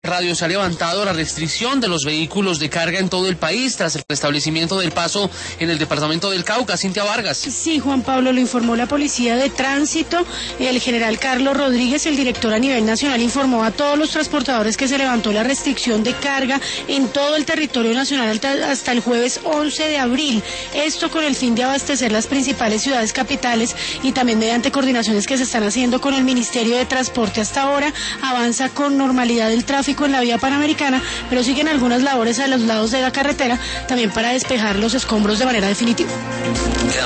Radio se ha levantado la restricción de los vehículos de carga en todo el país tras el restablecimiento del paso en el departamento del Cauca. Cintia Vargas. Sí, Juan Pablo, lo informó la Policía de Tránsito. El general Carlos Rodríguez, el director a nivel nacional, informó a todos los transportadores que se levantó la restricción de carga en todo el territorio nacional hasta el jueves 11 de abril. Esto con el fin de abastecer las principales ciudades capitales y también mediante coordinaciones que se están haciendo con el Ministerio de Transporte. Hasta ahora avanza con normalidad el tráfico en la vía panamericana, pero siguen algunas labores a los lados de la carretera también para despejar los escombros de manera definitiva.